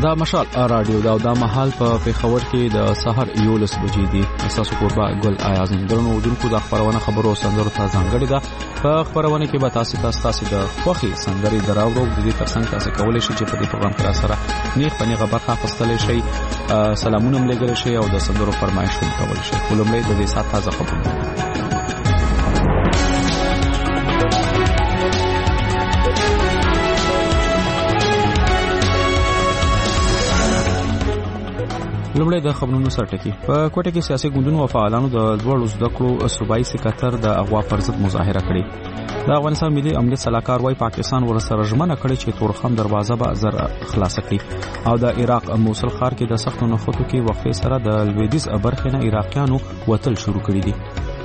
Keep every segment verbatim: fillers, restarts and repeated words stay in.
دا مشال رادیو دا د محل په پیښور کې د سحر یولس بجې دي. اساسو قربا ګل آیاز درنو ودونکو د خبرونه خبرو سندرو ته ځانګړي ده. په خبرونه کې به تاسو ته تاسو د خوخي سندري دراوړو د دې ترڅنګ تاسو کولای شئ چې په دې پروګرام کې سره نیغ په نیغه برخه اخیستلی شئ، سلامونه ملګری شئ او د سندرو فرمایش هم کولای شئ. ولومړی د دې سات تازه خبرونه. لومړی د خبرونو سرټکی. په کوټه کې سیاسي ګوندونو او فعالانو د لوړو زده کړو صوبایي سکتر د اغوا پر ضد مظاهره کړې. د افغانستان ملي امنیت سلاکار وايي پاکستان ورسره ژمنه کړې چې تورخم دروازه به زر خلاص کړي. او د عراق موصل ښار کې د سختو نښتو کې وقفې سره د لویدیځ برخې نه عراقیانو وتل شروع کړي دي.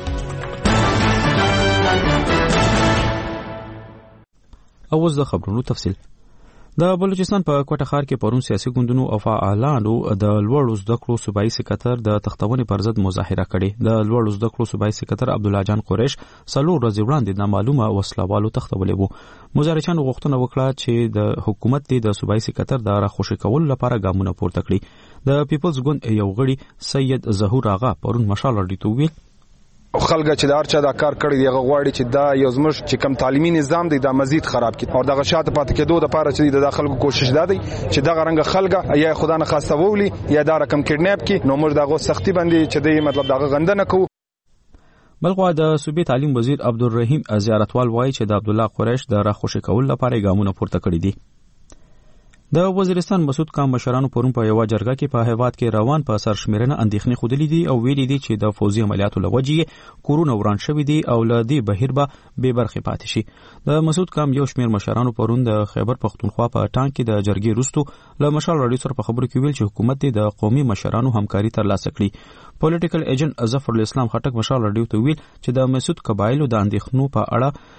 او اوس د خبرونو تفصیل. د بلوچستان په کوټه ښار کې پرون سیاسي ګوندونو او فعالانو د لوړو زده کړو صوبایي سکتر د تختونې پر ضد مظاهره کړې. د لوړو زده کړو صوبایي سکتر عبدالله جان قریش څلور ورځې وړاندې نامعلومه وسلوالو تختولې وو. مظاهرچیانو غوښتنه وکړه چې د حکومت د صوبایي سکتر د راخوشي کولو لپاره ګامونه پورته کړي. د پیپلز ګوند یو غړي سید ظهور آغا پرون مشال راډیو ویل خلګه چې د هر چا دا کار کړی دی هغه غواړي چې دا یو زموږ چې کم تعلیمي نظام دی دا مزید خراب کړي او دغه شاته پاتې کېدو د لپاره چې د خلکو کوشش دا دی چې دغه رنګ خلګه یا خدا نه خاصه وولي یا دا رقم کډنیپ کړي. نو موږ دغه سختي باندې چې دی مطلب دغه غندنه کوو. بلخوا د صوبې تعلیم وزیر عبدالرحیم زیارتوال وایي چې د عبدالله قریش د راخوشي کولو لپاره ګامونه پورته کړي دي. د وزیرستان مسعود کام مشرانو پرون په یو جرګه کې په هیواد کې روان په سرشمیرنه اندېښنې خوده دي او ویلي دي چې د فوزي عملیاتو لوجې کورونه وران شوی دي او له دې بهیر به بې برخې پاتې شي. د مسعود کام یو شمیر مشرانو پرون د خیبر پختونخوا په ټانک کې د جرګې وروسته له مشال راډیو سره په خبرو کې ویل چې حکومت د قومي مشرانو همکاري ترلاسه کړي. پولیټیکل ایجنټ ظفر الاسلام خټک مشال راډیو ته ویل چې د مسعود قبایلو د اندېښنو په اړه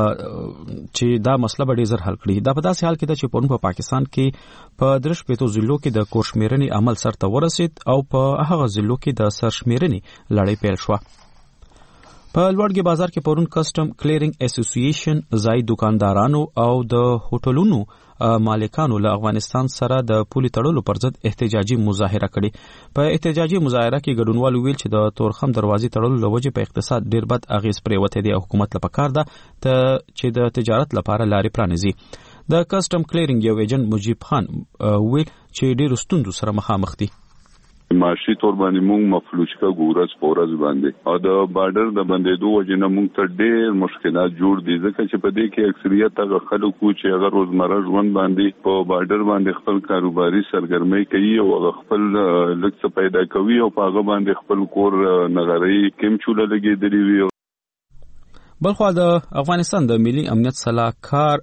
چې دا مسله به ډېر زر حل کړي. دا په داسې حال کې ده چې پرون په پاکستان کې په درش پېتو ضلعو کې د کورشمیرنې عمل سرته ورسید او په هغه ضلعو کې د سرشمیرنې لړۍ پیل شوه. په لوړګي بازار کې پرون کسټم کلیرینګ اسوسییشن ځای دکاندارانو او د هوټلونو مالکانو له افغانستان سره د پولي تړلو پر ضد احتجاجي مظاهره کړې. په احتجاجي مظاهره کې ګډونوالو ویل چې د تورخم دروازې تړلو له وجې په اقتصاد ډېر بد اغېز پرېوتی دی او حکومت له پکار ده چې د تجارت لپاره لارې پرانیزي. د کسټم کلیرینګ یو ایجنټ مجیب خان ویل چې ډېرو ستونزو سره مخامخ دي. معاشي تور باندې مونږ مفلوج کا ګورز پورز باندې او د بارډر د باندې دوه جن مونږ ته ډېر مشکلات جوړ دي ځکه چې په دې کې اکثریت هغه خلکو چې هغه روزمره ژوند باندې په بارډر باندې خپل کاروباري سرګرمي کوي او خپل لکه پیدا کوي او په هغه باندې خپل کور نغري کم چوله لګېدلی وي. بلخوا د افغانستان د ملي امنیت سلاکار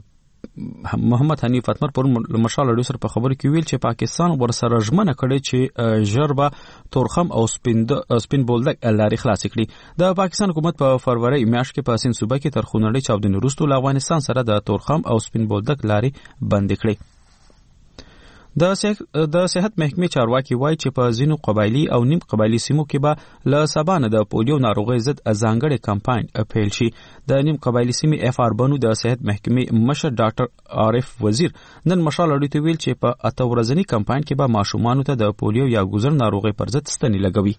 محمد حنیف اتمر پر مشال راډیو سره په خبرو کې ویل چې پاکستان ورسره ژمنه کړې چې ژر به تورخم او سپین سپین بولدک لارې خلاص کړي. د پاکستان حکومت په فروری میاشت کې په سین صوبه کې تر خونړۍ چاودنې وروسته له افغانستان سره د تورخم او سپین بولدک لارې بند کړې. د د صحت محکمې چارواکي وایي چې په ځینو قبایلي او نیم قبایلي سیمو کې به له سبا نه د پولیو ناروغۍ ضد ځانګړی کمپاین پیل شي. د نیم قبایلي سیمې اف آر بنو د صحت محکمې مشر ډاکټر عارف وزیر نن مشال راډیو ته ویل چې په اته ورځني کمپاین کې به ماشومانو ته د پولیو یا ګوزر ناروغۍ پر ضد ستنې لګوي.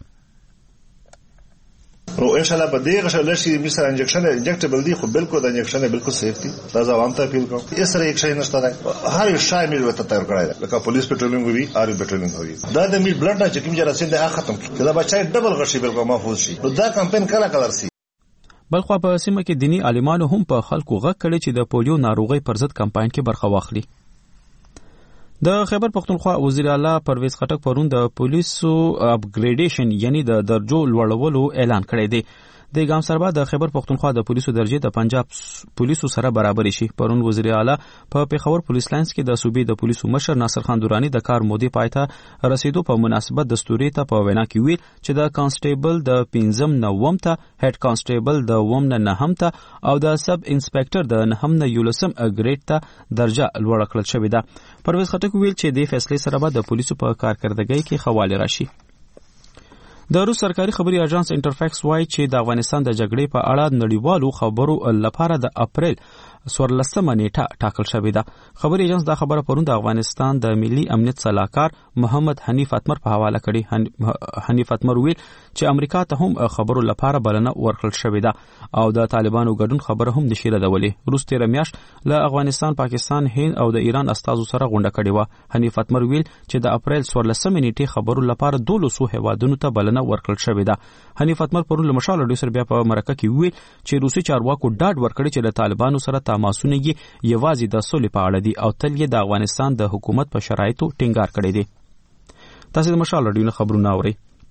نو ان شاء الله په دې غشل شي مثلا انجکشن انجکټبل دی خو بالکل د انجکشن بالکل سیف دی. دا ځوان ته اپیل کوم یې سره یک شي نشته ده هر یو شای مې وته تیار کړی لکه پولیس پټرولینګ وی آر پټرولینګ وی دا د می بلډ نه چې کوم جراثیم ده ختم کړي دا بچای ډبل غشي بالکل محفوظ شي. نو دا کمپاین کله کله سي. بلخوا په سیمه کې دینی عالمانو هم په خلکو غږ کړي چې د پولیو ناروغۍ پر ضد کمپاین کې برخه واخلي. د خیبر پختونخوا وزیر اعلی پرویز خټک پرون د پولیسو اپګریډیشن یعنی د درجو لوړولو اعلان کړی دی. د ګام سربا د خیبر پختونخوا د پولیسو درجه د پنجاب پولیسو سره برابر شي. پرون وزیر اعلی په پیښور پولیس لاینز کې د صوبې د پولیسو مشر ناصر خان دورانی د کار مودې پایته رسیدو په مناسبت دستوري ته په وینا کې ویل چې د کانسټیبل د پنځم نوم ته هډ کانسټیبل د اوم نه نهم ته او د سب انسپکټر د نهم نه یولسم اګریډ ته درجه لوړه کړل شوې ده. پرویز خټک ویل چې د فیصلې سره به د پولیسو په کارکردګۍ کې خواله راشي. د روس سرکاري خبري اژانس انټرفیکس وایي چې د افغانستان د جګړې په اړه نړیوالو خبرو لپاره د اپریل څوارلسمه نیټه ټاکل شوې ده. خبري اژانس دا خبره پرون د افغانستان د ملي امنیت صلاحکار محمد حنیف اتمر په حواله کړي. حنیف اتمر ویل چې امریکا ته هم خبرو لپاره بلنه ورکړل شوې ده او د طالبانو ګډون خبره هم نشي ردولې. روس تیر میاشت له افغانستان، پاکستان، هند او د ایران استازو سره غونډه کړې و. حنیف اتمر ویل چې د اپریل څوارلسمه نیټې خبرو لپاره دولسو هیوادونو ته بلنه ورکړل شوې ده. حنیف اتمر پرون له مشال رادیو سره بیا په مرکه کې ویل چې روسي چارواکو ډاډ ورکړی چې د طالبانو سره تماسونه یې یوازې د سولې په اړه دي او تل یې د افغانستان د حکومت په شرایطو ټینګار کړی دی. تاسو د مشال رادیو نه خبرونه اورئ.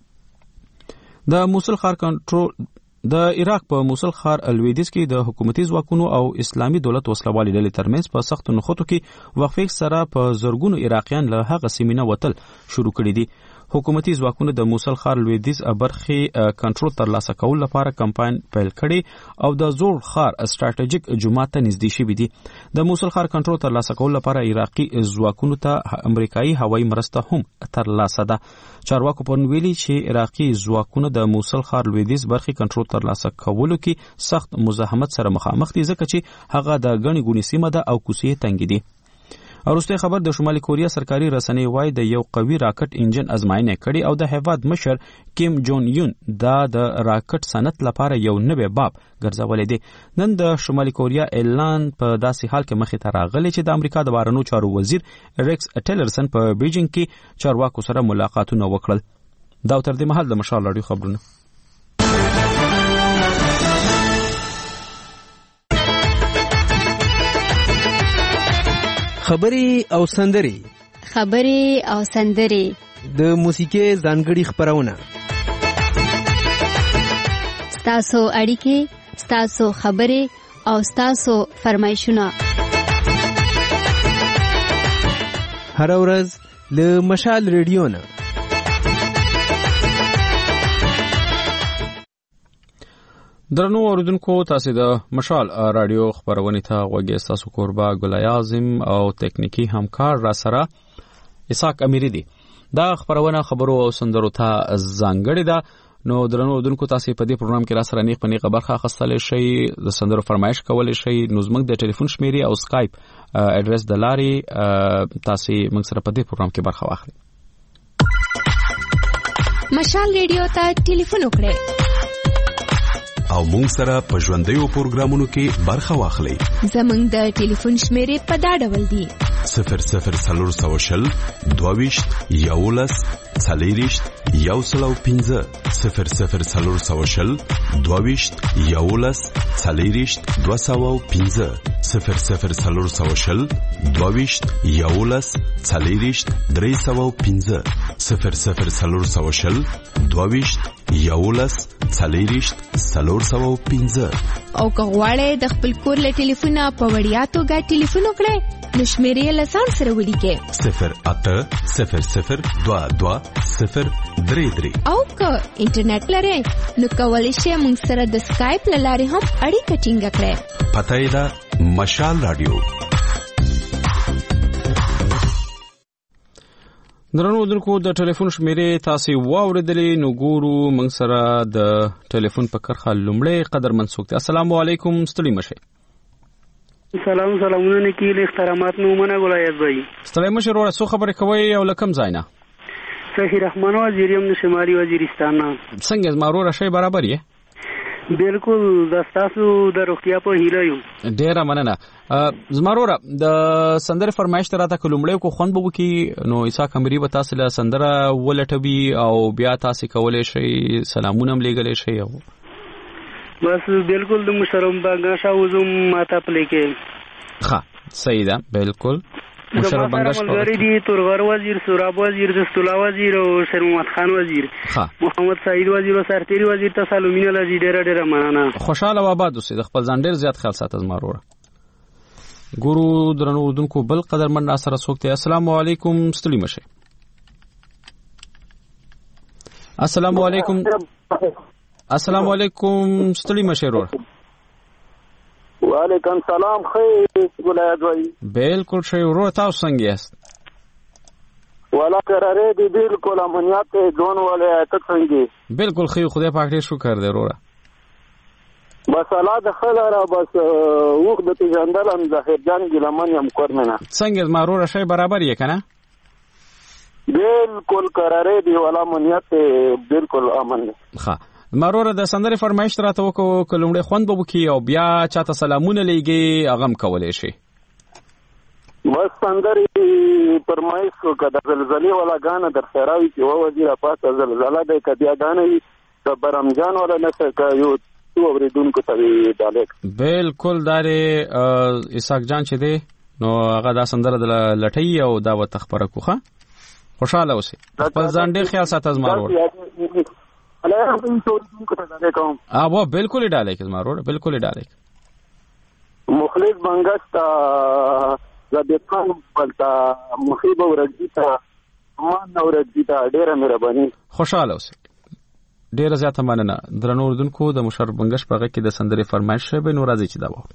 د موصل ښار کنټرول د عراق په موصل ښار لویدیځ کې د حکومتي ځواکونو او اسلامي دولت وسلوالي ډلې ترمنځ په سخت نښتو کې وقفې سره په زرګونو عراقیان له هغه سیمې نه وتل شروع کړي دي. حکومتي ځواکونو د موصل ښار لویدیځ برخې کنټرول ترلاسه کولو لپاره کمپاین پیل کړي او د زوړ ښار استراتیژیک جومات ته نږدې شوي دي. د موصل ښار کنټرول ترلاسه کولو لپاره عراقي ځواکونو ته امریکایي هوایي مرسته هم ترلاسه ده. چارواکو پرون ویلي چې عراقي ځواکونه د موصل ښار لویدیځ برخې کنټرول ترلاسه کولو کې سخت مزاحمت سره مخامخ دي ځکه چې هغه د ګڼې ګوڼې سیمه ده او کوڅې تنګې دي. وروسته خبر د شمالي کوریا سرکاري رسنۍ وایي د یو قوي راکټ انجن ازمایښت کړي او د هیواد مشر کیم جون یون دا د راکټ صنعت لپاره یو نوی باب ګرځولې دي. نن د شمالي کوریا اعلان په داسې حال کې مخې ته راغلی چې د امریکا د بهرنیو چارو وزیر ریکس ټیلرسن په بیجینګ کې چارواکو سره ملاقاتونه وکړل. دا تر دې مهال د مشال رادیو خبرونه. خبري او سندري خبري او سندري د موسیقي ځانګړي خبرونه ستاسو اړیکې ستاسو خبري او ستاسو فرمایشونه هر ورځ له مشال ریډیو نه. درنو اوریدونکو، تاسو د مشال رادیو خبرونه ته غوږی تاسو قربا ګل اعظم او تکنیکی همکار را سره اسحاق امیری دي. دا خبرونه خبرو او سندرو ته ځانګړي ده. نو درنو اوریدونکو، تاسو په دې پروګرام کې را سره نیغ پنیغه برخه اخیستلی شئ، د سندرو فرمایش کولی شئ. نو زموږ د ټلیفون شمیرې او سکایپ اډرس د لارې تاسو موږ سره په دې پروګرام کې برخه واخلئ. مشال ریډیو ته ټلیفون وکړئ او مونږ سره په ژوندیو پروګرامونو کې برخه واخلئ. زموږ د ټلیفون شمیرې په دا ډول دي: صفر صفر څلور سوه شل دوهویشت یولس څلېرویشت یو سل او پنځه صفر صفر څلور سوه شل دوهویشت یولس څلېرویشت دوه سوه او پنځه صفر صفر څلور سوه شل دوهویشت یولس څلېرویشت درې سوه او پنځه صفر صفر څلور سوه شل دوهویشت یولس څلېرویشت څلور سوه او پنځه. او که غواړئ د خپل کور له ټلیفونه په وړیا توګه ټلیفون وکړئ، نو شمیرې له ځان سره ولیکئ: صفر اته صفر صفر دوه دوه صفر درې درې. او که انټرنیټ لرئ، نو کولی شئ موږ سره د سکایپ له لارې هم اړیکه ټینګه کړئ. پته یې ده مشال رادیو. درنو اوریدونکو، د ټلیفون شمیرې تاسو واوریدلې. نو ګورو موږ سره د ټلیفون په کرخه لومړی قدرمن څوک دی. السلام علیکم، ستړي مشه. سلام سلامونه نکی له احترامات نو منه ولایت بھائی. ستړي مشه وروره څو خبرې کوي او لکم ځای نه؟ صحیح رحمان وزیریم د شمالي وزیرستان نه. څنګه زمارو راشي برابر یې؟ بالکل د تاسو د روغتیا په هیله یم. ډیره مننه. زماروره د سندره فرمایش تر راته کلمړې کو خوند بو کی نو عیسی کمری به تاسو له سندره ولټوي او بیا تاسو کولای شئ سلامونه ملګری شئ. او بس بالکل د مشرم باغ شاوزم ماته پلي کې. ښه صحیح ده. بالکل مشرف بنگاش ملګری دي تورغر وزیر، سوراب وزیر، دستولا وزیر او شیر محمد خان وزیر، محمد سعید وزیر او سرتيري وزیر ته سلامونه لږی ډیره ډیره مننه. خوشاله و آباد اوسئ. د خپل ځان ډیر زیات خیال ساتئ زماروره. ګورو درنو اردوونکو بل قدرمن ناصر سوکته. السلام علیکم، ستړي مشه. السلام علیکم. السلام علیکم، ستړي مشه ورور. وعلیکم سلام. خیر ولایت وای. بالکل شی ورور، تاسو څنګه یاست؟ والا قراره دی بالکل امنیت ځون والے ته څنګه بالکل خو خدای پاک دې شکر دی وروره بس الله د خلاره بس وخت د تجندل هم ظاهر جان ګلمن هم کورمنه څنګه ما وروره شی برابر یې کنه بالکل قراره دی والا امنیت بالکل امن ښه مروره د سندرې فرمایش راته وکړو کلمړې خوند به وکي او بیا چاته سلامونه لېږي هغه هم کولی شي بس سندرې فرمایش وکړه د زلزلې والا ګانه در سراوي چې و وزیره پاسه زلزله دی که بیا ګانه وي د برمجان والا نشه که یو څو اورېدونکو ته یې ډالۍ بالکل دا دی اسحاق جان چې دی نو هغه دا سندره د لټۍ او دا ورته خپره کړو ښه خوشحاله اوسئ خپل ځان ډېر خیال ساته زما ورور آبا بالکل ڈالے کہ مارو بالکل ڈالے مخلص بنگستا زبیقان بلتا مخیب ورجیتا مان ورجیتا ډیره مهرباني خوشاله اوسئ ډیره زیاته مننه درنو اردوونکو د مشرف بنگش په غږ کې د سندرې فرمایش به نو راځي چې دا و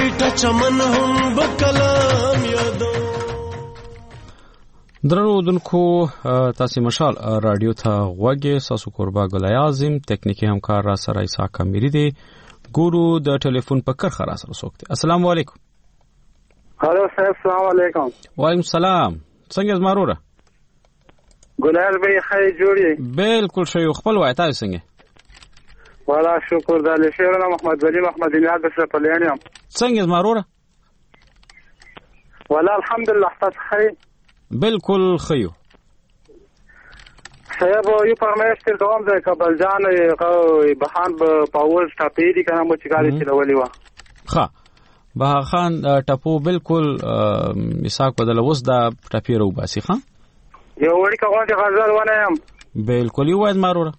میټه چمن هم بکلام یادو. درنو دونکو تاسو مشال رادیو ته غوږی ساسو قربا ګلای اعظم تکنیکی همکار را سره عیسی کمیری دی. ګورو د ټلیفون په کرخه را سره سوکته. السلام علیکم. هلو صاحب السلام علیکم. وعلیکم السلام. څنګه زماروره؟ ګلال به خیر جوړی. بالکل شی خپل وای تاسو څنګه؟ والا شکر د شیرنا محمد ولی محمد نیاد سره پلیانم. څنګه زماروره؟ والا الحمدلله تاسو خیر. بالکل خیو صاحب یو فرمایش تر کوم د کابل جان بهان پاور ټاپې دي کنه مو چګالي چلولې و. ښه بها خان ټاپو بالکل مساق بدل وس دا ټاپې رو باسي. ښه یو وړي کوم د غزل ونه يم. بالکل یو وای ماروره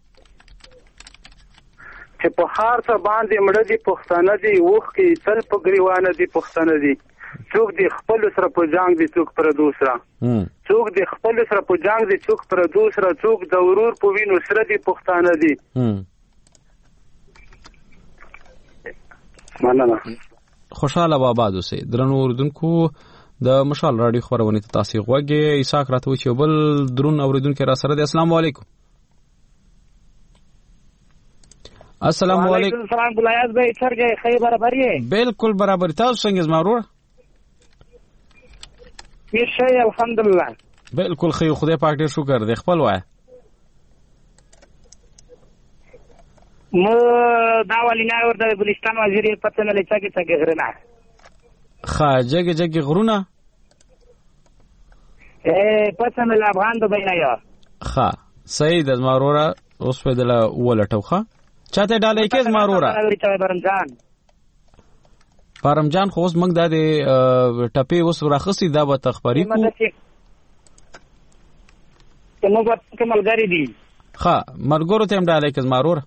چې په هر څه باندې مړه دي پښتانه دي وخ کې تل په غریوانه دي پښتانه دي. څوک دی خپل سره په جنگ دي څوک پر دوسرا څوک دی خپل سره په جنگ دي څوک پر دوسرا څوک د ورور په وینو سره دي پښتانه دي. مننه. خوشاله آباد اوسئ. درنو اوردونکو د مشال رادیو خبرونه ته تاسو غوږی عیسی راته و چې بل درون اوریدونکو را سره دي. السلام علیکم. السلام علیکم. السلام بلایاز به چرګه خیر برابر یې؟ بالکل برابر. تاسو څنګه زمارور؟ میشه الحمدلله. بالکل خیر خدای پاک ډیر شکر دی. خپل وای مو دا ولینا ورته بلوچستان وزیر پته نه لچا کې څنګه غرنا ښه جګ جګ غرونه اے پته نه افغان د بینا یا ښه صحیح د زمارورا اوس په دله ولټوخه چاته ډالې کې زمارورا پرمجان پرمجان خو اوس موږ د ټپې اوس راخصي دا به تخبري کو ته نو په کملګری دي. ښه مرګورو ته هم ډالې کې زمارورا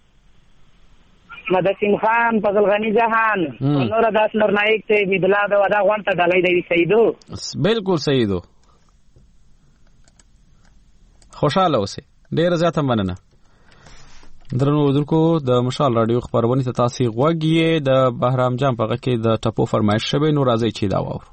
مدسیم خان فضل غنی جهان نور داس نور نایک ته بدلا د ودا غونټه ډالې دی سیدو. بالکل سیدو خوشاله اوسئ. ډیر زیاته مننه. درنو دونکو د مشال رادیو خبرونه ته تاسو غوږی د بهرام جان په غږ کې د ټپو فرمایش شوی نو راځي چې دا وو.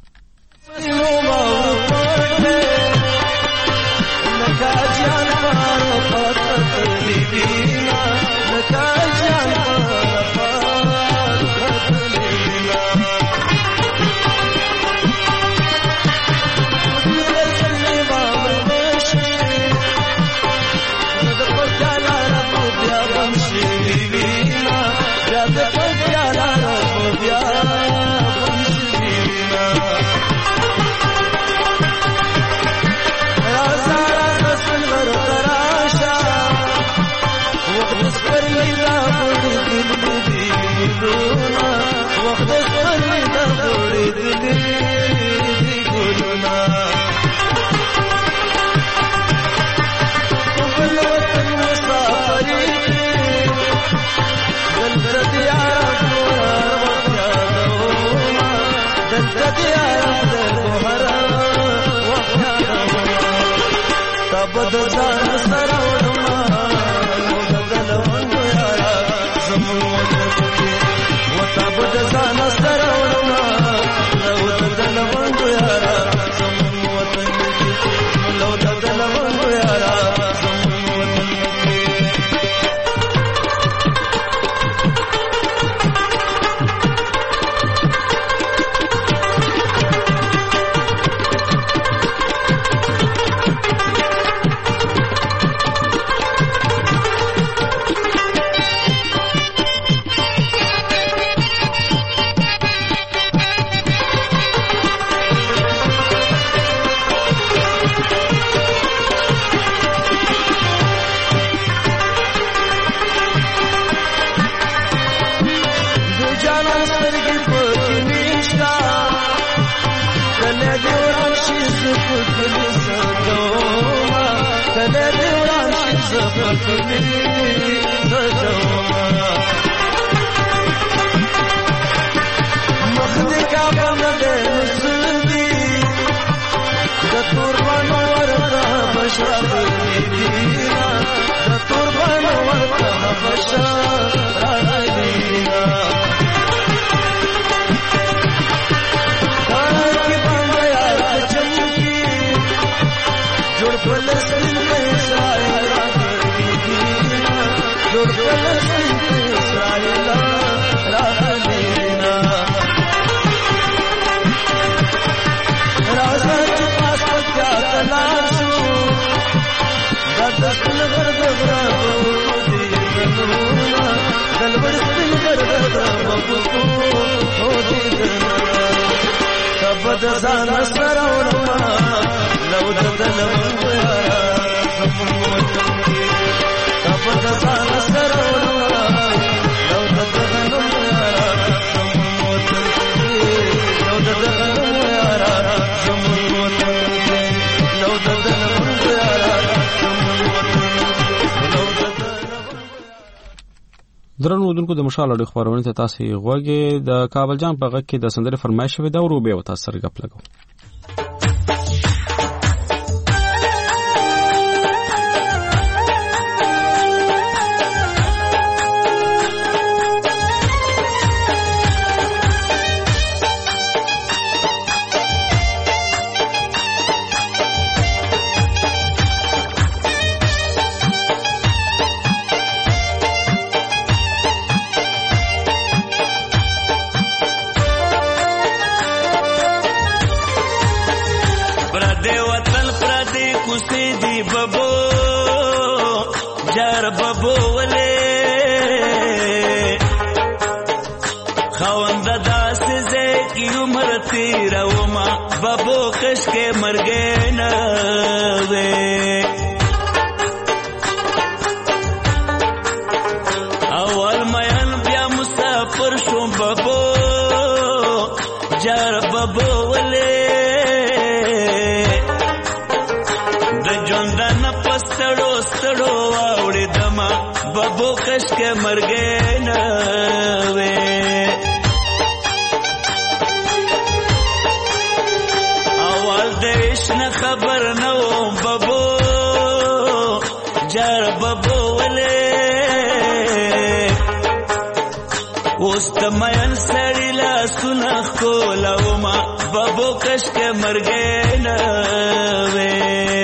د ځان سره ورما لو د دلم زمون وطن کې کپ د ځان سره ورما لو د دلم زمون وطن کې لو د دلم زمون وطن کې لو د دلم زمون وطن لو د درنو ودونکو د مشال اړه خبرونه ته تاسو غوږی د کابل جان په غږ کې د سندره فرمایش شوی دا ورو به وتا سره غپ لګو بابو کش کے مر گئے نہ وے اول میان بیا مسافر شو بابو جار بابو ولے د ژوند نه پستړو ستړو واوړې دما بابو کش کے مر گئے نہ وے خبر نو بابو جار بابو ولے اوست مین سړی لا سنخ کولاو ما بابو کش کے مر گئے نہ وے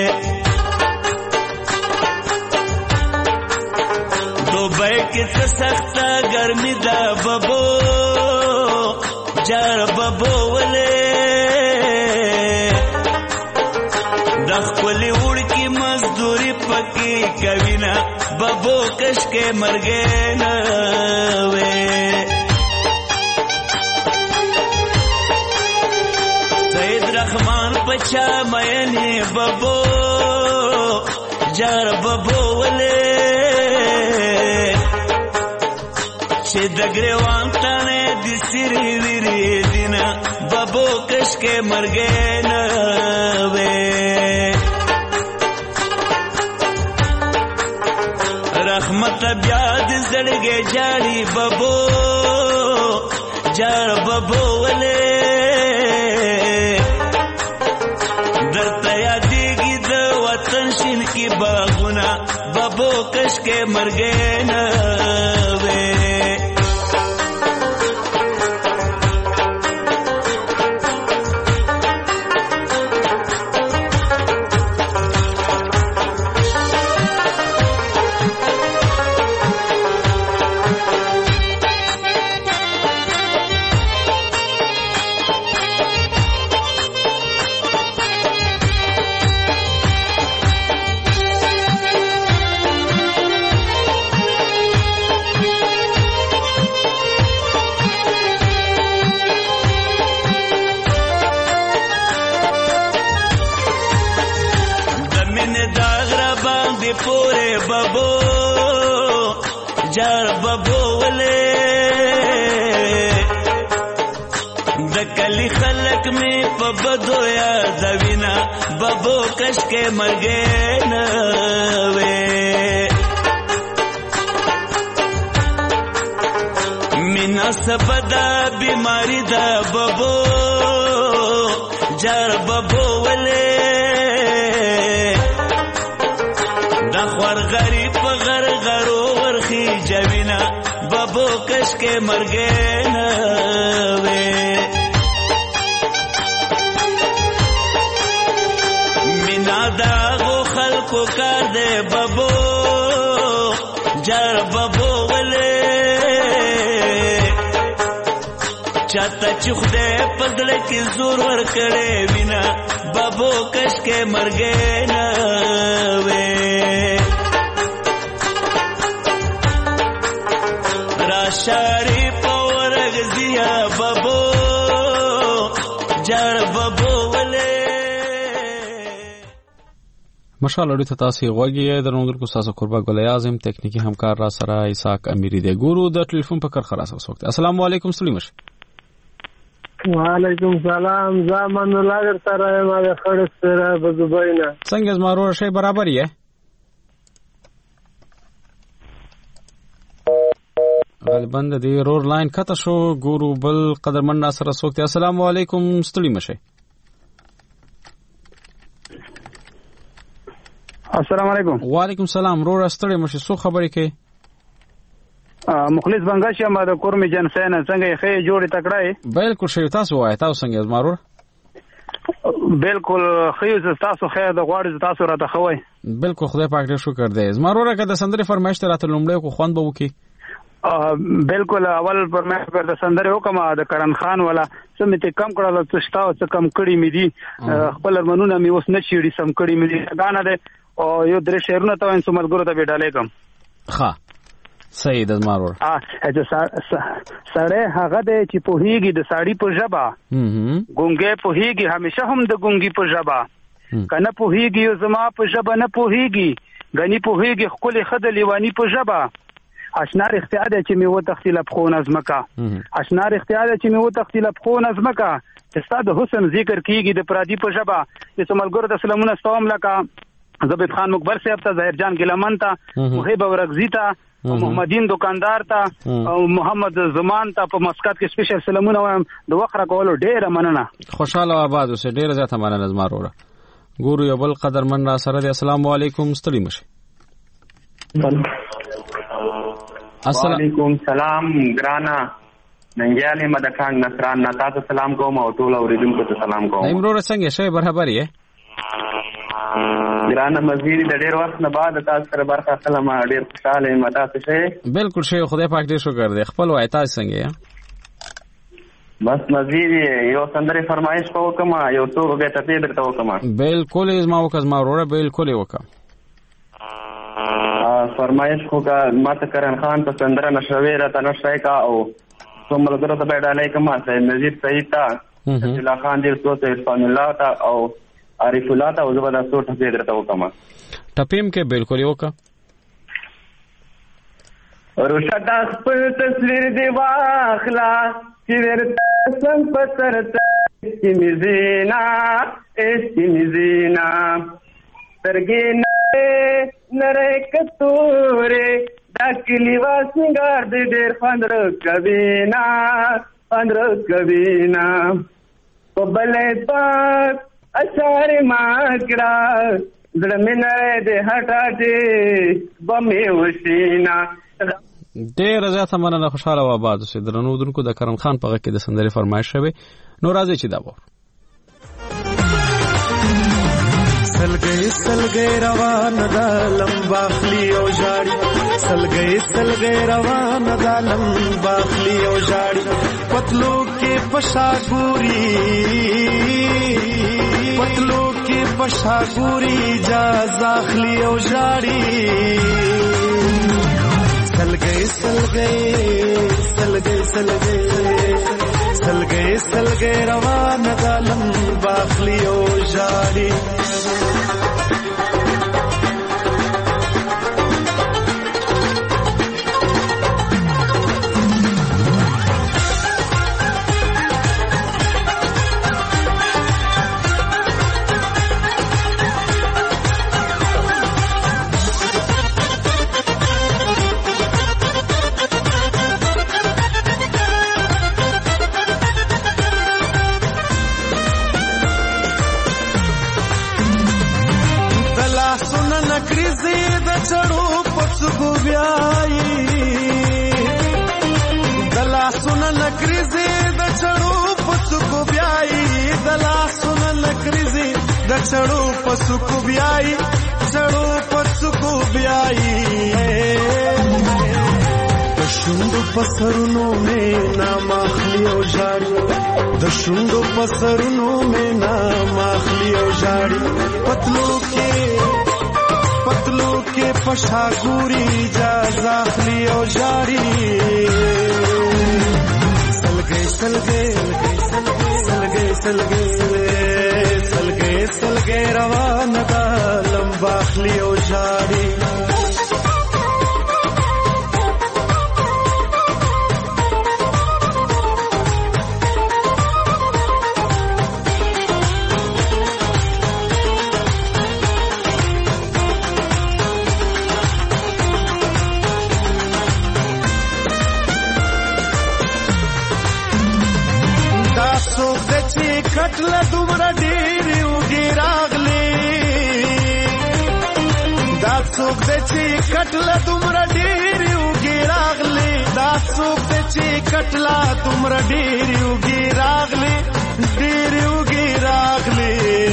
دوبئی کی سخت گرمی دا بابو جار بابو ولے خپلی وړکی مزدوری پکی کوینا بابو کش کے مر گئے نہ وے سید رحمان پچا مینی بابو جار بابو ولے چې دګریوان تانه د سری ویری دینا بابو کش کے مر گئے نہ وے رحمت بیا د زړګي جاړي بابو جار بابو ولې درته یادېږي د وطن شین کی باغونه بابو کش کے مر گئے نہ وے پورے بابو جار بابو ولے دکلی خلق میں پبدو یا دوینا بابو کش کے مر گئے نہ وے مینا سبدا بیماری دا بابو جار بابو ولے دخور غریب غر غرو ورخی جوینا بابو کش کے مر گئے نہ وے مینا داغو خلقو کار دے بابو جار بابو ولے چاہتا چخ دے پزڑ کی زور ور کڑے وینا بابو کش کے مر گئے نہ وے راشاری پورگ زیا بابو جار بابو ببو ولې مشال اړې ته تاسو غوږی درنو کو تاسو قربا ګل اعظم تکنیکی همکار را سره اسحاق امیری دی ګورو د ټلیفون په کار خلاص وسوکته. السلام علیکم سلیمش. وعلیکم سلام زمان الله در سره ما د خړ سره په دوبینا څنګه زمارو شی برابر یې غالبا د رور لاین کته شو ګورو بل قدرمن سره وسوکته. السلام علیکم سلیمش. السلام علیکم. وعلیکم سلام. رو راستړې مشه سو خبرې کې مخلص بنگاش یم د کورمي جن سین څنګه یې جوړې تکړه بالکل شی تاسو وای تاسو څنګه زمارو بالکل خیز تاسو خیر د غواړي تاسو راته خوي بالکل خدای پاک دې شکر دی. زمارو راکه د سندري فرمایش راته لومړی کو خوان به وکي بالکل اول فرمایش پر د سندري حکم د کرن خان ولا سمته کم کړل څه شتا څه کم کړی مې دي خپل منونه مې اوس نشيړي سم کړی مې دي غاڼه ده او یو درې شعرونه ته ان سملګرو ته بیډالې کم ها صحیح د مارور ا چې سړی هغه د چې په هیګي د ساړي په ژبه ګونګې په هیګي همیشه هم د ګونګي په ژبه کنه په هیګي زما په ژبه نه په هیګي غني په هیګي خپل خد لیوانی په ژبه اشنار اختیار چې می و تختیل په خون ازمکا اشنار اختیار چې می و تختیل په خون ازمکا چې ستاسو حسن ذکر کیږي د پرادی په ژبه چې سملګرو د سلامونه ستوم لکه زبیب خان مقبر صاحب ته ظاهر جان ګلمن ته محب ورغزی ته محمدین دکاندار ته او محمد زمان ته په مسکات کې سپیشل سلامونه وایم د وخره کولو ډیره مننه. خوشاله آباد اوسه ډیره زیاته مننه زماروره. ګورو یو بل قدرمن را سره دی. السلام علیکم ستړي مشه. السلام علیکم سلام ګرانا ننګیالي مدکان نصران نتاسو سلام کوم او ټول اوریدونکو ته سلام کوم. ایمرو څنګه شی برابر یې ګرانه مزید د ډیر وخت نه بعد تاسو سره برخه کلم ډیر خوشاله یم تاسو شه بالکل شه خدای پاک دې شکر دې خپل وای تاسو څنګه بس مزید یو سندره فرمایش کوم یو څو به ته دې درته وکم بالکل زما وکز ما وروره بالکل وکم فرمایش کوګه ماته کرن خان په سندره نشوي را تنشای کا او څومره درته به ډالای کما سید نذیر سید تا الله خان دې څو ته اسلام الله تا او عارف الله تا او زبر تاسو ته دې درته وکم ټپیم کې بالکل وکم ورشد خپل تصویر دی واخلا چې ورته څنګه پسرته چې مزینا چې مزینا ترګې نره کتوره دا کلی واسنګار دې ډېر خندر کبینا خندر کبینا په بلې پاک اشاره ماکړه زړمنه دې هټاټې بمې وشینا. ډېر زیاته مننه. خوشاله و آباد اوسئ. درنو دونکو د کرم خان په غږ کې د سندرې فرمایش شوی نو راځي چې دا وو سلګي سلګي روان د لمباخلی او جاړي سلګي سلګي روان د لمباخلی او جاړي پتلو کې پشاګوري پتلو کې پشاګوري جازاخلی او جاړي سلګي سلګي سلګي سلګي سلګي سلګي روان د لمباخلی او جاړي چړو پڅګو بیاي دلا سن لکرزي د چړو پڅګو بیاي دلا سن لکرزي د چړو پڅګو بیاي چړو پڅګو بیاي د شوندو پسرونو مې نام اخلي او جاړي د شوندو پسرونو مې نام اخلي او جاړي پتلو کې پتلو کې پشاګوري جازاخلی او جاړي سلګي سلګي سلګي سلګي سلګي سلګي روان ده لمباخلی او جاړي کټل دومره ډېری وګي راغلي دا څوک د چې کټل دومره ډېری وګي راغلي دا څوک د چې کټل دومره ډېری وګي راغلي ډېری وګي راغلي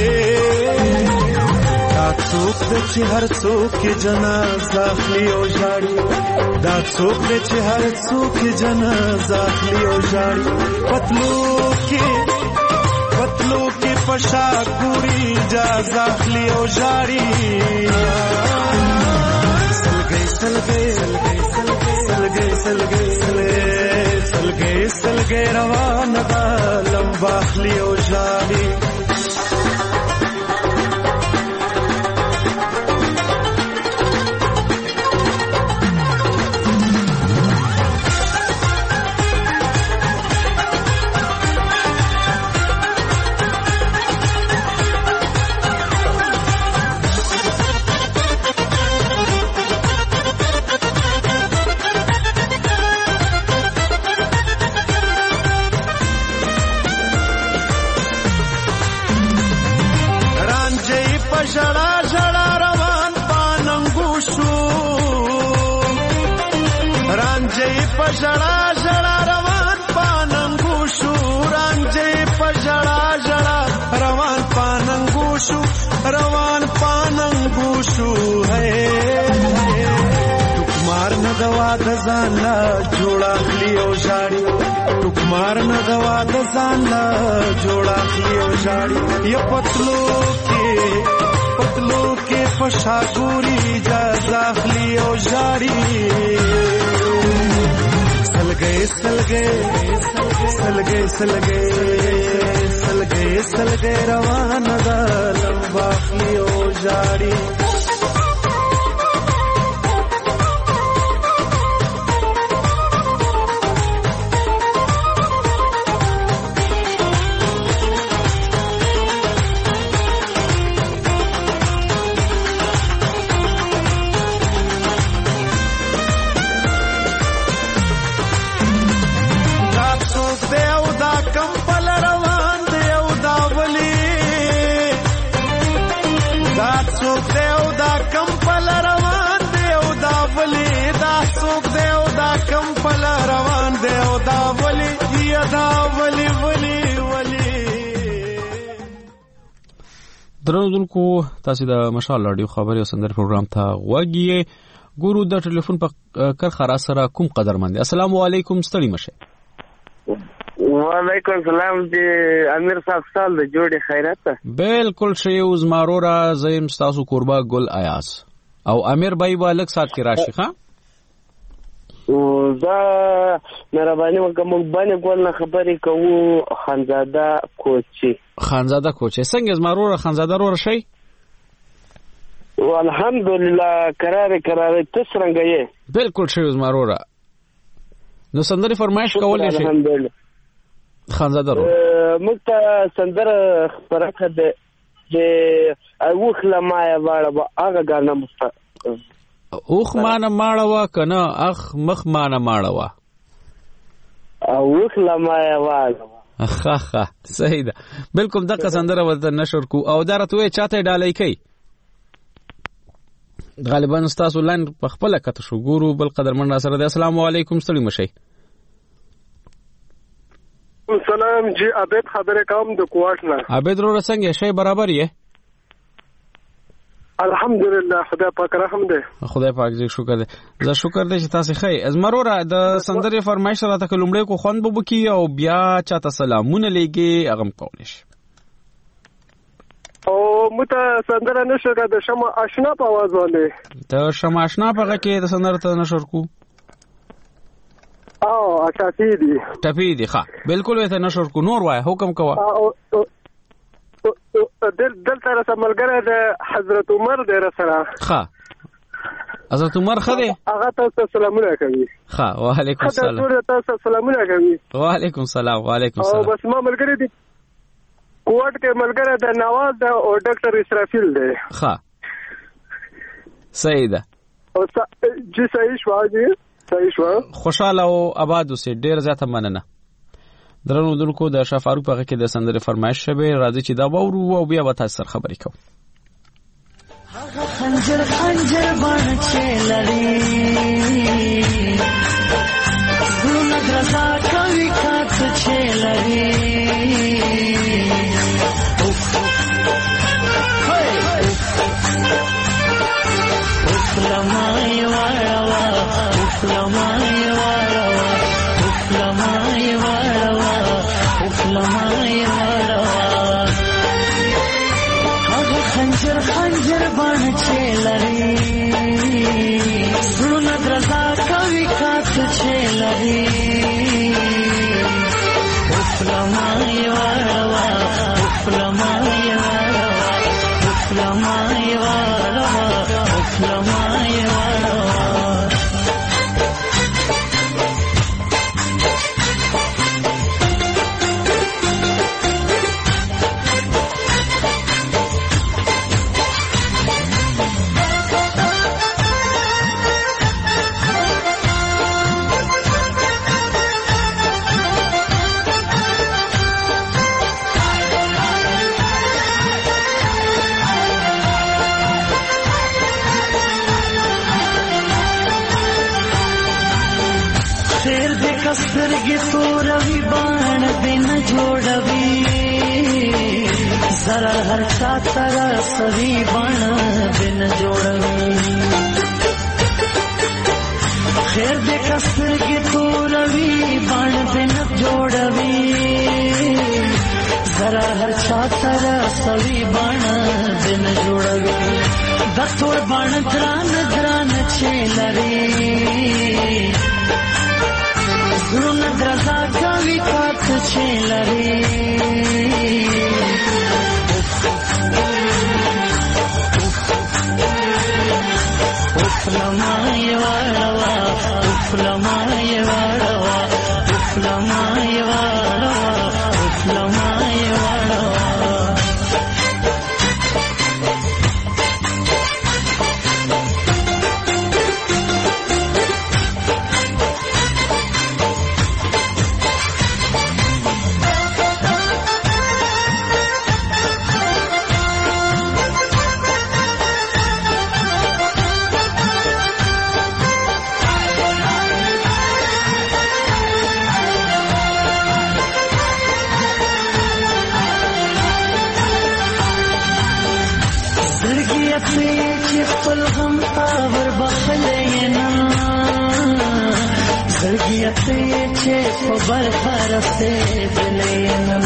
دا څوک د چې هر څوک جنازه اخلي او ژاړي دا څوک د چې هر څوک جنازه اخلي او ژاړي پتلو کې پتلو کې پشا ګوري جازا اخلي او جاړي سلګي سلګي سلګي سلګي سلګي سلګي سلګي روان ده لمبا اخلي او جاړي ژړا ژړا روان پاننګو شو رانجې په ژړا ژړا روان پاننګو شو رانجې په ژړا ژړا روان پاننګو شو روان پاننګو شو ہے ټکمار نه دوا د ځان لا جوړا خلی او ژاړي ټکمار نه دوا د ځان لا جوړا خلی او ژاړي یا پتلو کې پتلو کې پشا ګوري جازا اخلي او جاړي سلګي سلګي سلګي سلګي سلګي سلګي روان ده لمبا اخلي او جاړي درنوونکو تاسو د مشال رادیو خبري او سندر پروګرام ته وګورئ ګورو د ټلیفون په کرخه را سره کوم قدرمند السلام علیکم ستړي مشه وعلیکم السلام دی امیر صاحب سال د جوړې خیرات بالکل شی اوس مارورا زیم تاسو قربا ګل ایاس او امیر بای والک سات کې راشي ښا او دا مهرباني وکړه موږ باندې ګول نه خبرې کوو خانزاده کوچي خانزاده کوچي څنګه زمارور خانزاده ور شي والحمدلله قرار قرار تسرنګ یې بالکل شی زمارور نو سندري فرمایش کولای شي الحمدلله خانزاده ور موږ ته سندر خبره ده چې اوخ لمایا واړه هغه غاڼه مست اوخ مانه ماړه کنه اخ مخ مانه ماړه اوخ لمایا واړه خا خا صحیح ده بالکل دغه سندره ورته نشر کو او درته چاته ډالۍ کوي غالبا استاد لاین په خپل کته شو ګورو بل قدرمن را سره السلام علیکم ستړي مشي سلام جی عبید خبره کوم د کوټ نه عبید رو څنګه شی برابر یې الحمدلله خدای پاک رحم دی خدای پاک دې شکر دی زه شکر دې چې تاسو ښه ازمرور د سندري فرمایش راته کلمړې کو خوند بو کی او بیا چاته سلامونه لګي اغم کولش او مته سندره نشره د شمع آشنا په आवाज باندې ته شمع آشنا په کې د سندره ته نشر کو او ټپی دي ټپی دي ښه بالکل وته نشور کو نور وای حکم کوه دل دلته رسه ملګری د حضرت عمر د رسره ښه حضرت عمر خدای هغه تاسو سلامونه کوي ښه وعلیکم السلام تاسو سلامونه کوي وعلیکم السلام وعلیکم السلام او بس ما ملګری دي کوټ کې ملګری د نواز د او ډاکټر اسرافیل دی ښه صحیح ده او جی صحیح شو دی صحیح شو خوشاله او آباد اوسې ډیر زیاته مننه درنو دونکو د شاه فاروق په کې د سندره فرمایش شوه راځي چې دا وورو او بیا به تاسو سره خبرې کوم خنجر خنجر باندې چلري زونه درزا کوي کات چلري لمای واروا لمای واروا لمای واروا لمای واروا هغه خنجر خنجر باندې چلري زړه درزا کوي کات چلري لمای واروا لمای واروا لمای واروا لمای واروا سترګې توروي باڼه دې نه جوړوي زره هر چا ته رسوي باڼه دې نه جوړوي خیر دې که سترګې توروي باڼه دې نه جوړوي زره هر چا ته رسوي باڼه دې نه جوړوي دا تور باڼه ګرانه ګرانه چې لري زړونه درزا کوي کات چې لري اوف لمای واروا اوف لمای واروا اوف لمای واروا اوف لمای واروا خپل غم تاور بخلې نه زړګیت چې په بل خرسته دلې نه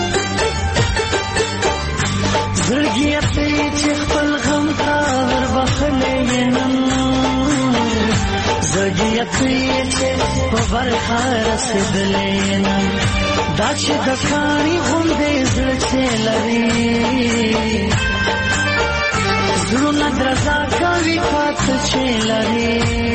زړګیت چې خپل غم تاور بخلې نه زړګیت چې په بل خرسته دلې نه دا چې د کاری غوندې زړه چې لري زړونه درزا کوي کات چې لري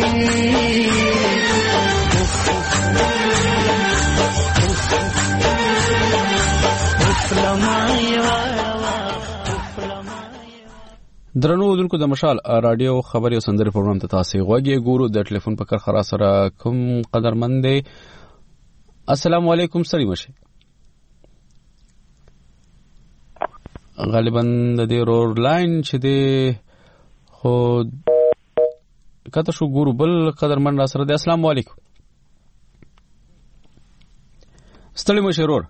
درنو دونکو د مشال رادیو خبري او سندري پروګرام ته تاسو غوږی ګورو د ټلیفون په کار خرا سره کوم قدرمن دی السلام علیکم سړي مشه غالبا د دې رور لاین چې دی خو کته شو ګورو بل قدرمن را سره دی السلام علیکم ستړي مشه رور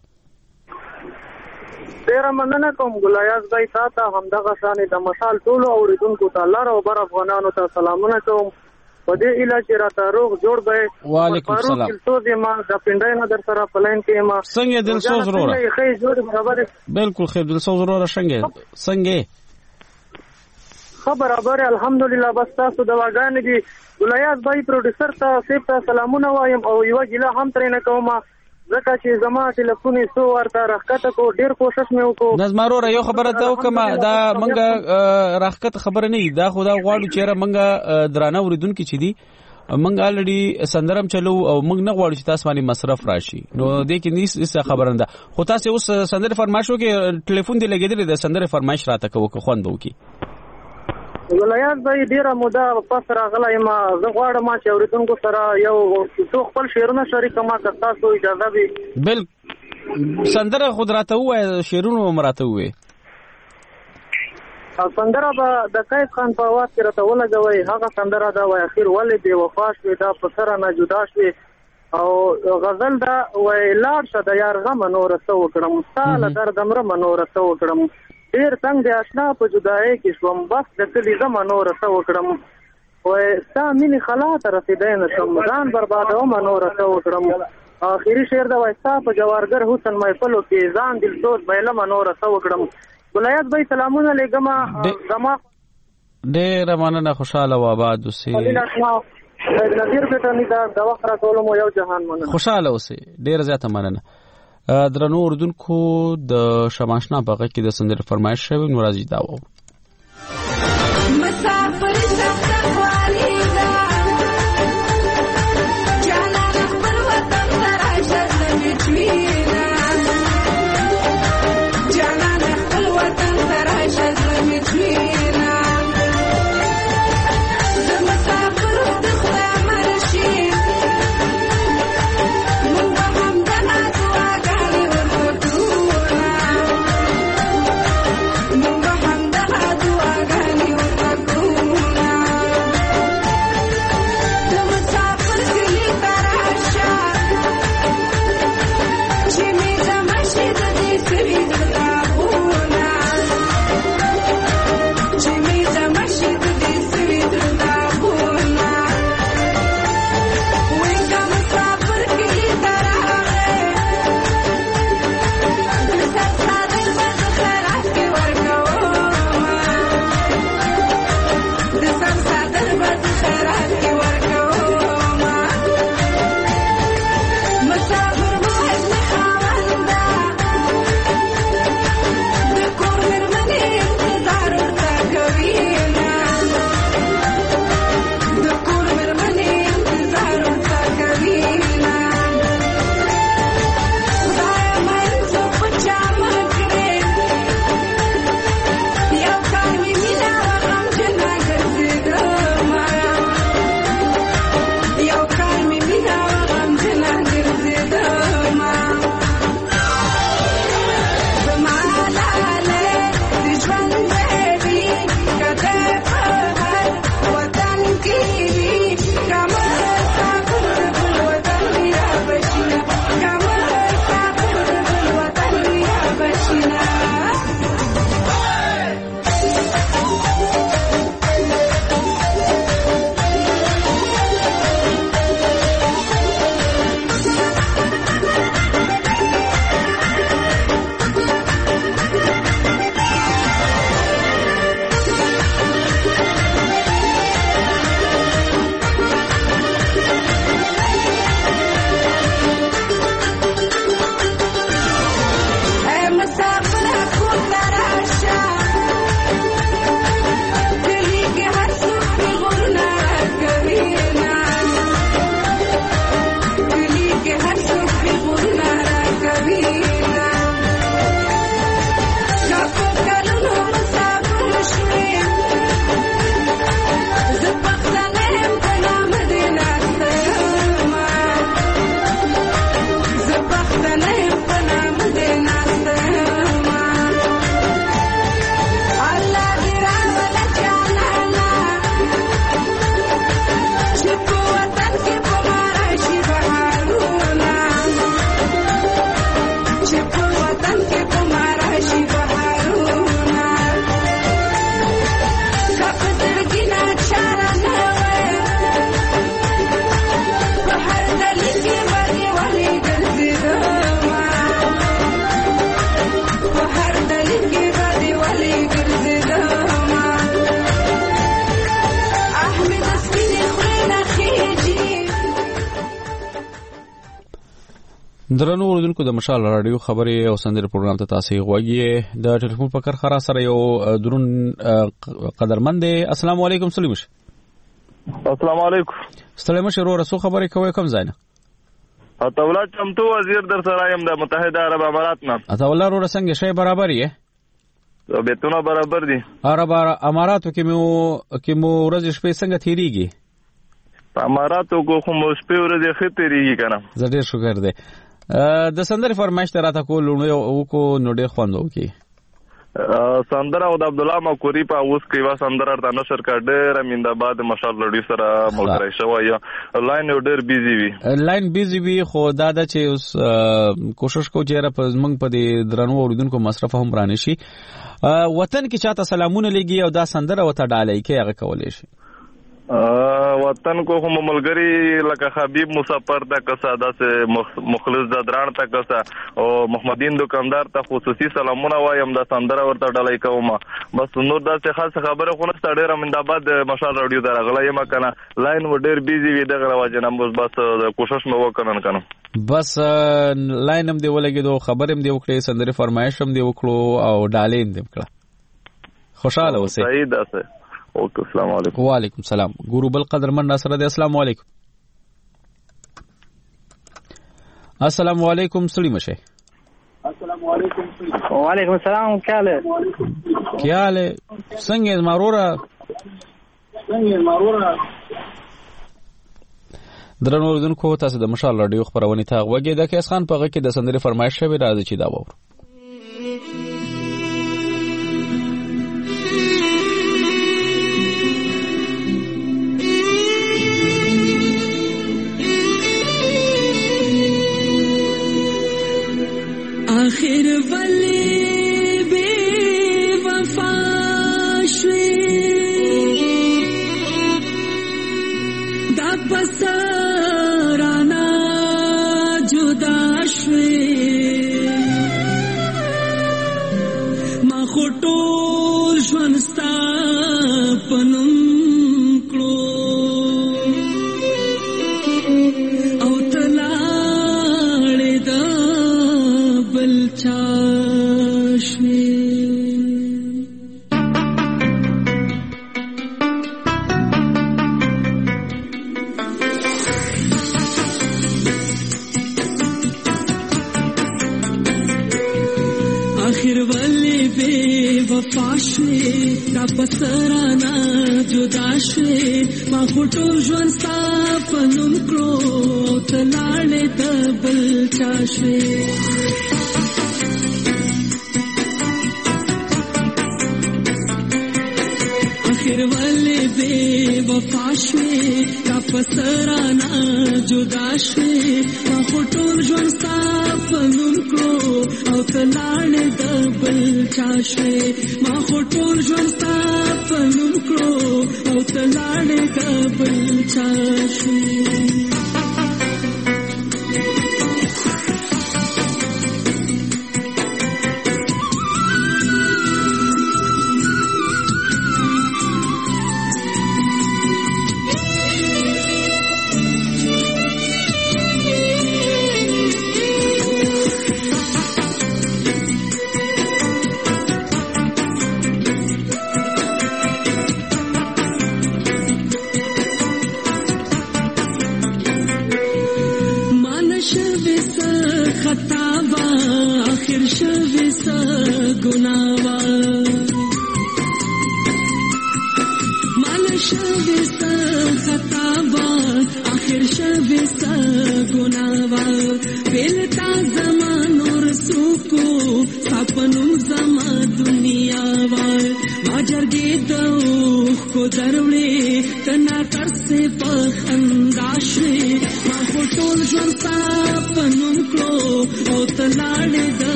ډیر مننه کوم ګلایاز بھائی تاسو همدغه شانې د مشال ټولو اوریدونکو ته الله او بر افغانانو ته سلامونه کوم په دې علاج راته روغ جوړ به وعلیکم السلام دلسوز ما د پندای نه در سره پلان کې ما څنګه دلسوز وروره خیر جوړ برابر بالکل خیر دلسوز وروره څنګه څنګه خبر خبر الحمدلله. بس تاسو دواګانې دي ولایت بای پروډوسر ته سیف ته سلامونه وایم او یو ګیله هم ترې نه کوم ځکه چې زما ټلیفون یې څو ورته راښکته کو ډېر کوشش مې وکړو. نظمارو یو خبره ته وکړم دا منګه راښکته خبره نه دا خو دا غواړو چې منګه درانه اوریدونکي چې دي منګه الریډي سندرم چلو او منګ نه غواړو چې تاسو باندې مصرف راشي نو دې کې نیس خبره ده خو تاسو اوس سندره فرمایشو کې ټلیفون دی لګیدل د سندره فرمایش راته کوو خوند وکي. ولایت به ډیره موده پس راغلی ما زه غواړم چې اوریدونکو سره یو څو خپل شعرونه شریکه ما که تاسو اجازه وي. بل سندره خود راته ووایه شعرونه هم راته ووایه. سندره به د قیس خان په آواز کې راته ولګوئ. هغه سندره ده وایي اخر ولې بې وفا شوې دا په سره نه جدا شوې او غزل ده وایي لاړ شه د یار غمه نوره څه وکړم ستا له درده مرمه نوره څه وکړم ډېر تنګ د آشنا په جدایۍ کې شوم بس د کلي غمه نوره څه وکړم وایي ستا مینې خلا ته رسېدی نه شم ځان بربادومه نوره څه وکړم. آخري شعر ده وایي ستا په جوارګر حسن محفلو کې ځان دلسوز بایلمه نوره څه وکړم. ولایت بای سلامونه لېږمه زما ډېره مننه خوشحاله و آباد اوسې نظیر بیټني دا د وخت راکولو مو یو جهان مننه خوشحاله اوسې ډېره زیاته مننه. درنو اردوونکو د شماشنا په غږ کې د سندرې فرمایش شوی نو راځي دا و مسافر سفر والی دا جانا خپل وطن راشه زمچوینا جانا خپل وطن راشه زمچوینا مسافر د خدا مرشي Thank you. درنو اوریدونکو د مشال رادیو خبرې او سندره پروګرام ته تاسو غوږی د ټلیفون په کار خرا سره یو درون قدرمند. السلام علیکم سلیمش. السلام علیکم. سلیمش ورو رسو خبرې کوي کوم ځای نه؟ عطاولا چمتو وزیر در سره یم د متحده عرب امارات نه. عطاولا ورو څنګه شی برابر یې؟ بیتونه برابر دي. عرب اماراتو کې مو کې مو ورځ شپې څنګه تیریږي؟ په اماراتو کو خو مو شپې ورځ ښه تیریږي کنه. زه ډیر شکر دی. د سندرې فرمایش ته راته کول نو کو نو ډیر خوند وکي. سندره او د عبد الله مکوری په اوس کې وا سندره د نشر کا ډیر امینداباد مشال لړی سره ملګری شوی. لاین ډیر بیزی وی. لاین بیزی وی خو دا د چې اوس کوشش کو چې را په موږ په دې درنو اوریدونکو مصرف هم رانه شي. وطن کې چاته سلامونه لګي او دا سندره وته ډالۍ کې هغه کولای شي. وطن کو هم ملګری لکه حبیب مسافر تا کسا داسې مخلص د دران تا کسا او محمدین دکاندار ته خصوصي سلامونه وایم د سندره ورته ډالۍ کوم. بس نور داسې خاص خبره خو نه ډیر امینداباد مشال رادیو درغله یم کنه. لاین و ډیر بیزی وی دغه واجنم بس بس کوشش مې وکړن کنه. بس لاین هم دی ولګیدو خبرم دی وکړې سندره فرمایش هم دی وکړو او ډالۍ هم دی وکړه. خوشاله اوسئ. صحیح ده. اوکے السلام علیکم. وعلیکم السلام. ګورو بل قدرمن ناصر دی. السلام علیکم. السلام علیکم سلیم شه. السلام علیکم. وعلیکم السلام. کیا حال ہے؟ کیا حال ہے؟ څنګه مارورا؟ څنګه مارورا؟ درنو اوریدونکو تاسو د مشال رادیو خبرونه ته غوږی د کیس خان په غږ کې د سندرې فرمایش شوی راځي چې دا وور. آخر ولی بے وفا شوی دا پسرانا جدا شوی ما خو ټول ژوند ستا په نوم کړو او ته لاړې د بل چا شوی. آخر ولی بے وفا شوی دا پسرانا جدا شوی ما خو ټول ژوند ستا په نوم کړو ته لاړې د بل چا شوی. آخر ولی بے وفا شوی دا پسرانا جدا شوی ما خو ټول ژوند ستا په نوم کړو او ته لاړې د بل چا شوی. ما خو ټول ژوند ستا په نوم کړو او ته لاړې د بل چا شوی.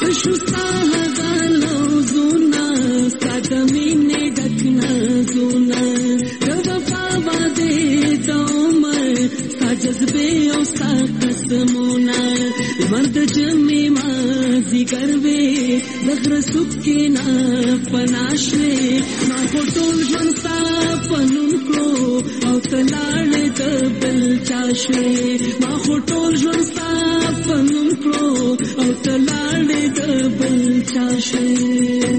شو ساهزالو زونا سادمینه ډکنا زونا د وفا باندې د عمر ستا جذبه او ستا قسمونه مرد جمع ما زیګر وې زغر سکه نه پناشوي ما ټول ژوند ستا پنوم کړو او تلاړ د بل چاشوي ما ټول ژوند ستا پنوم کړو او تلاړ د بل چاشوي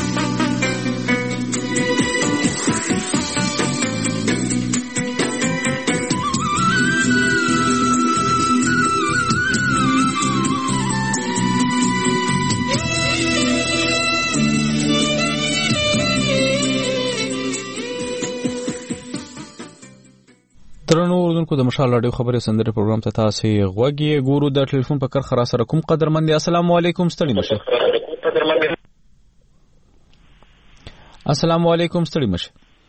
درنو اوردونکو د مشال راډیو خبري سندره پروګرام ته تاسو غوږی ګورو د ټلیفون په کر خرا سره کوم قدرمن دي. السلام علیکم ستړي مشه. السلام علیکم ستړي مشه.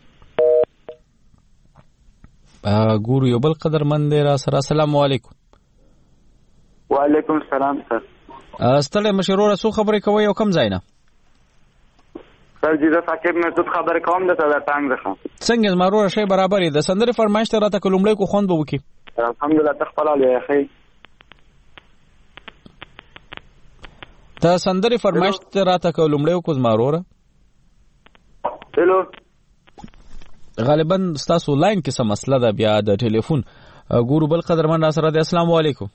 ګورو یو بل قدرمن دی را سره. السلام علیکم. وعلیکم السلام سر. ستړي مشه وروره سو خبرې کوي او کم ځای نه سر جی دا ساکب محسود خبر کوم د تا تنگ ده څنګه زمارو شی برابر دی. د سندره فرمایش ته راته کومړی کو خوند به وکي. الحمدلله تخپل علی اخی د سندره فرمایش ته راته کومړی کو زمارو را هلو غالبا تاسو لاین کې څه مسله ده بیا د ټلیفون ګورو بل قدرمن سره دی. السلام علیکم.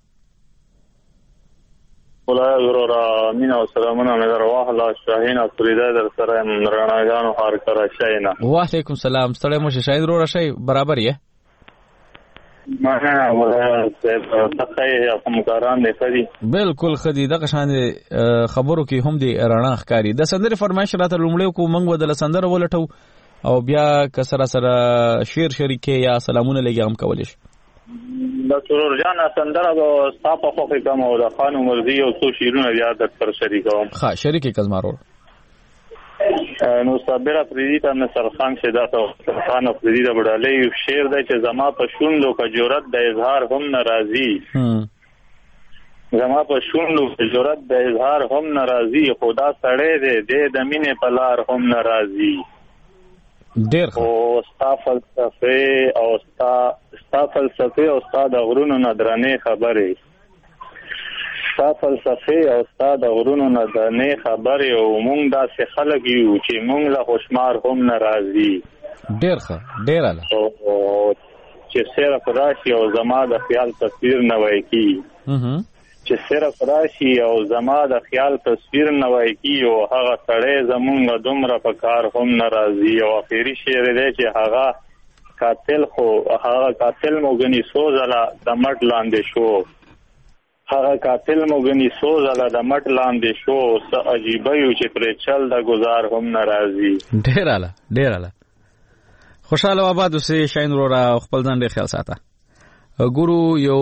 ولا ضرورا مینا و سلامونه مې درواخ لا شاهین فریدا در سره رڼاګانو هار کرا شاینا. وعلیکم سلام. ستړی مو شاهین ورو شي برابر یې ما نه ولا تخیه کوم کاران نه کړی بالکل خدي دغه شان خبرو کې هم دی رڼا ښکاری. د سندره فرمایش راته لومړی کو منګ ودل سندره ولټو او بیا کسره سره شیر شریکه یا سلامونه لګام کولې شي. د سرور جان سندره د صاحب خو کوم او د خان مرضی او څو شیرونه یاد تر شریکوم. ها شریکه کزمارو نو صابره پریدیته نصر خان شدا ته خان پریدیته بډالې یو شعر دی چې زما په شوندو کا جرأت د اظهار هم ناراضي زما په شوندو کا جرأت د اظهار هم ناراضي خدا سړې دې د مینې په لار هم ناراضي ډیر او ستا فلسفه او ستا ستا فلسفه او ستا د غرونو ندرانه خبره ستا فلسفه او ستا د غرونو ندرانه خبره او مونږ داسې خلک یو چې مونږ له خوشمار هم ناراضي ډیر ښه ډیر اله چې صرف راشي او زما د خیال تصویر نه وای کی چې صرف راشي او زما د خیال تصویر نه وای کی او هغه سړی زمونږ دومره په کار هم ناراضي او اخیری شعر دی چې هغه قاتل خو هغه قاتل موګنی سوزلا د مټ لاندې شو هغه قاتل موګنی سوزلا د مټ لاندې شو څه عجیب یو چې پر چل د گزار هم ناراضي. ډیر اله ډیر اله خوشاله آباد اوسې شاین ورو خپل ځان ډیر خیال ساته. ګورو یو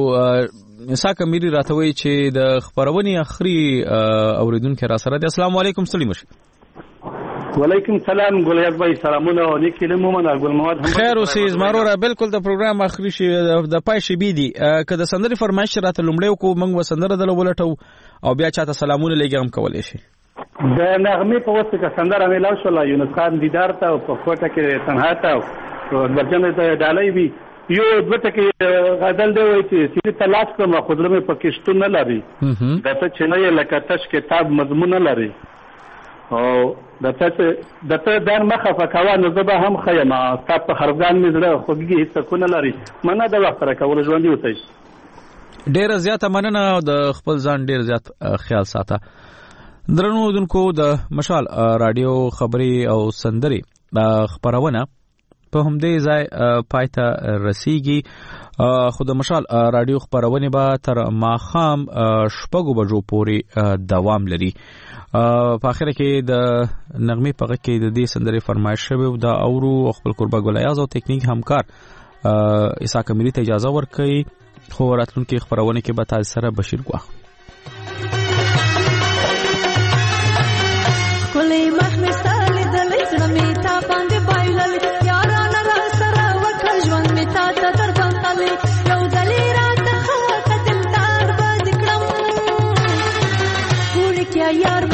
ساکه میری راتوي چې د خبرونې اخري اوریدونکو را سره دي. السلام علیکم سلیم شه. وعلیکم سلام ګلیاق بھائی سلامونه او نیکی له مومن ګل مواد خیر اوسې زمارو را بالکل د پروګرام اخري شي د پای شي بي دي که د سندري فرمایش راته لومړی کو موږ وسندره د ولټو او بیا چاته سلامونه لګم کولای شي. د نغمه په واسطه که سندره ملاو شو لا یونس خان دیدار ته او په کوټه کې تنها ته او برجنه ته ډالۍ وي یو دته کې غزل دی وای چې چې تلاش کوم خودره مې پکشتون نه لري دته چې نه لکه تش کتاب مضمون نه لري او دته دته دان مخه فکوا نو زبا هم خیمه تاسو په خرګان مې زړه خوږی هیڅ کو نه لري منه د وخت را کول ژوند دی وتی ډیر زیاته مننه د خپل ځان ډیر زیات خیال ساته. درنو دونکو د مشال رادیو خبري او سندري خبرونه په همدې ځای پایته رسیږي. خو د مشال رادیو خبرونه به تر ماخام شپږو بجو پورې دوام لري. په اخر کې د نغمه په کې د دې سندري فرمایش شوی د اورو خپل قربا ګلیاز او ټیکنیک همکار عیسی کمری ته اجازه ورکړي. خو راتلونکي خبرونه کې به تاسو سره بشیر ګواخ کولې مخ می ستاله د لږه می تا باندې بایلل یارانه را سره وکړ ژوند می تا ته در باندې یو ځلې راته خاطر دلدار باندې کړم یار